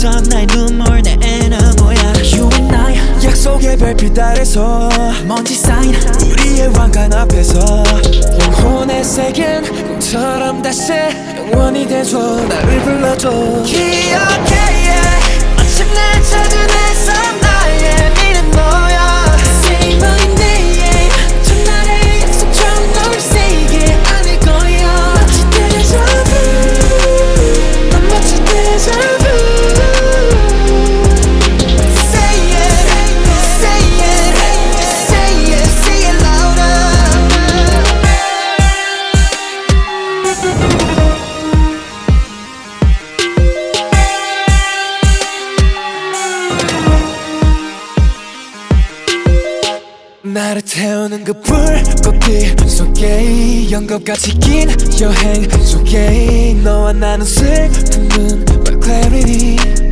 멈춰 나의 눈물 내 애는 뭐야 You and I 약속의 별빛 아래서 먼지 쌓인 우리의 왕관 앞에서 영혼의 색은 꿈처럼 다시 영원히 돼줘 나를 불러줘 기억해 마침 날 찾은 애써 나의 미는 너야 Say my name 첫날의 약속처럼 널 세게 안을 거야 마치 데자뷰 난 마치 데자뷰 Say it Say it Say it Say it louder 나를 태우는 그 불꽃빛 속에 연극같이 긴 여행 속에 너와 나눈 슬픔은 My clarity